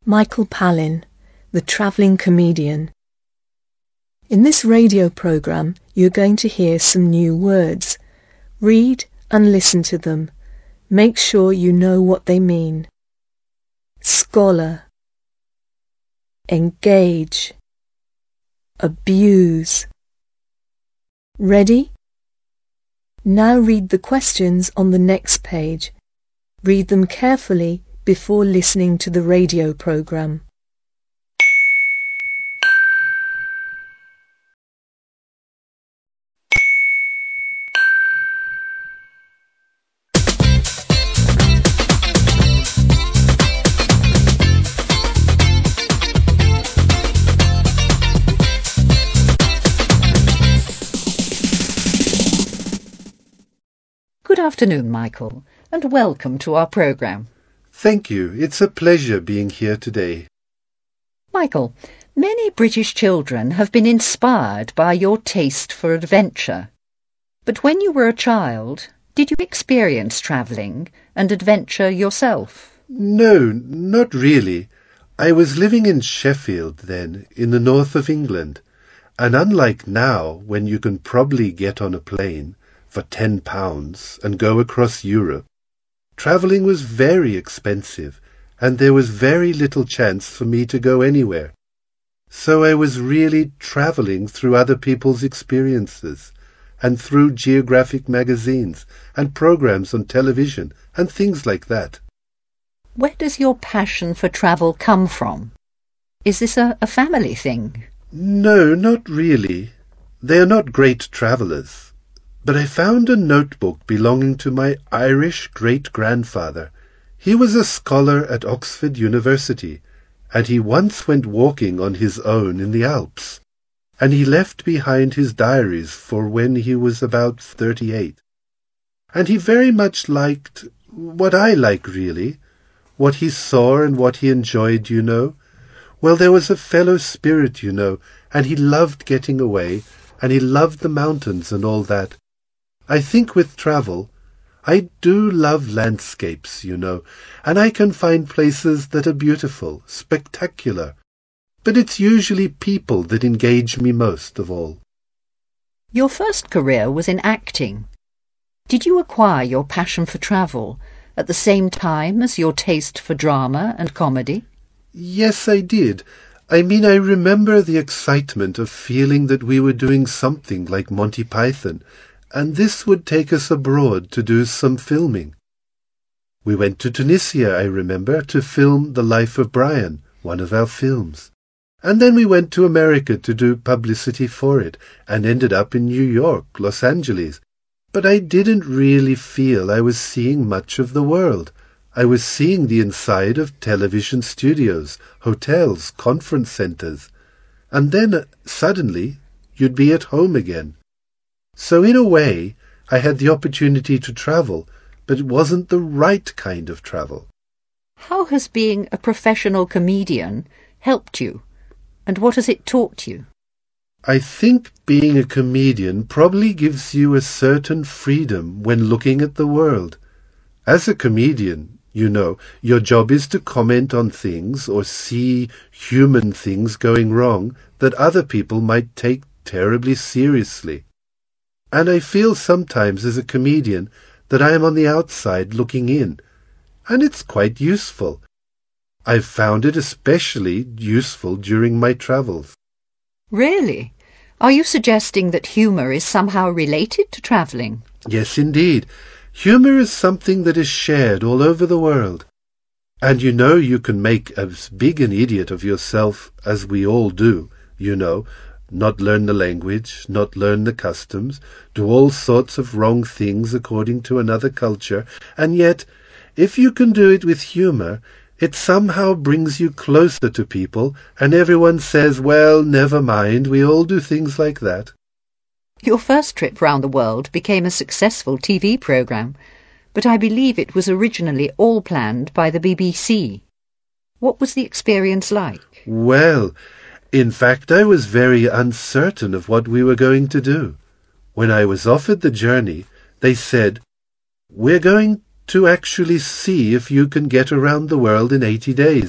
Michael Palin, the travelling comedian. In this radio programme, you're going to hear some new words. Read and listen to them. Make sure you know what they mean. Scholar, engage, abuse. Ready? Now read the questions on the next page. Read them carefully before listening to the radio programme. Good afternoon, Michael, and welcome to our programme. Thank you. It's a pleasure being here today. Michael, many British children have been inspired by your taste for adventure. But when you were a child, did you experience travelling and adventure yourself? No, not really. I was living in Sheffield then, in the north of England, and unlike now, when you can probably get on a plane for £10 and go across Europe, travelling was very expensive, and there was very little chance for me to go anywhere. So I was really travelling through other people's experiences, and through geographic magazines and programs on television and things like that. Where does your passion for travel come from? Is this a family thing? No, not really. They are not great travellers. But I found a notebook belonging to my Irish great-grandfather. He was a scholar at Oxford University, and he once went walking on his own in the Alps. And he left behind his diaries for when he was about 38. And he very much liked what I like, really. What he saw and what he enjoyed, you know. Well, there was a fellow spirit, you know, and he loved getting away, and he loved the mountains and all that. I think with travel, I do love landscapes, you know, and I can find places that are beautiful, spectacular. But it's usually people that engage me most of all. Your first career was in acting. Did you acquire your passion for travel at the same time as your taste for drama and comedy? Yes, I did. I remember the excitement of feeling that we were doing something like Monty Python, and this would take us abroad to do some filming. We went to Tunisia, I remember, to film The Life of Brian, one of our films. And then we went to America to do publicity for it, and ended up in New York, Los Angeles. But I didn't really feel I was seeing much of the world. I was seeing the inside of television studios, hotels, conference centers. And then, suddenly, you'd be at home again. So in a way, I had the opportunity to travel, but it wasn't the right kind of travel. How has being a professional comedian helped you, and what has it taught you? I think being a comedian probably gives you a certain freedom when looking at the world. As a comedian, you know, your job is to comment on things or see human things going wrong that other people might take terribly seriously. And I feel sometimes as a comedian that I am on the outside looking in, and it's quite useful. I've found it especially useful during my travels. Really? Are you suggesting that humour is somehow related to travelling? Yes, indeed. Humour is something that is shared all over the world. And you know you can make as big an idiot of yourself as we all do, you know, not learn the language, not learn the customs, do all sorts of wrong things according to another culture, and yet, if you can do it with humour, it somehow brings you closer to people, and everyone says, well, never mind, we all do things like that. Your first trip round the world became a successful TV programme, but I believe it was originally all planned by the BBC. What was the experience like? Well, in fact, I was very uncertain of what we were going to do. When I was offered the journey, they said, we're going to actually see if you can get around the world in 80 days,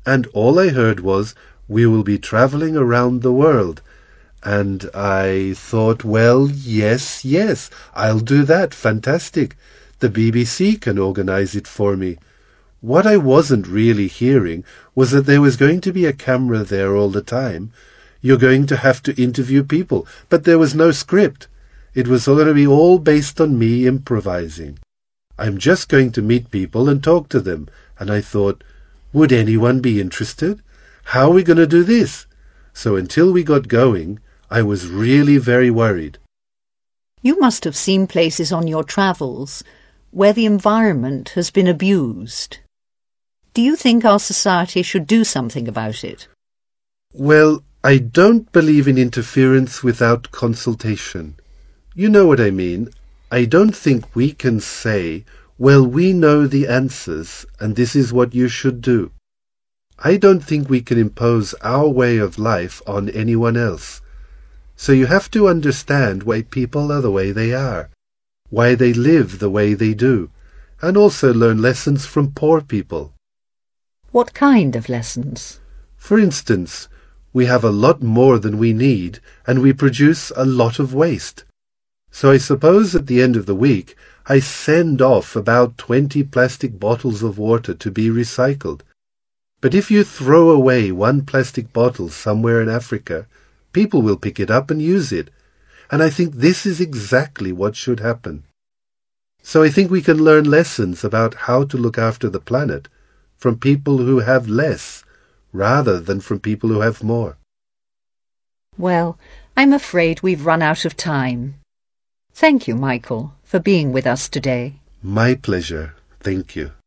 and all I heard was, we will be travelling around the world. And I thought, well, yes, I'll do that. Fantastic. The BBC can organise it for me. What I wasn't really hearing was that there was going to be a camera there all the time. You're going to have to interview people, but there was no script. It was going to be all based on me improvising. I'm just going to meet people and talk to them. And I thought, would anyone be interested? How are we going to do this? So until we got going, I was really very worried. You must have seen places on your travels where the environment has been abused. Do you think our society should do something about it? Well, I don't believe in interference without consultation. You know what I mean. I don't think we can say, well, we know the answers and this is what you should do. I don't think we can impose our way of life on anyone else. So you have to understand why people are the way they are, why they live the way they do, and also learn lessons from poor people. What kind of lessons? For instance, we have a lot more than we need, and we produce a lot of waste. So I suppose at the end of the week, I send off about 20 plastic bottles of water to be recycled. But if you throw away one plastic bottle somewhere in Africa, people will pick it up and use it. And I think this is exactly what should happen. So I think we can learn lessons about how to look after the planet from people who have less, rather than from people who have more. Well, I'm afraid we've run out of time. Thank you, Michael, for being with us today. My pleasure. Thank you.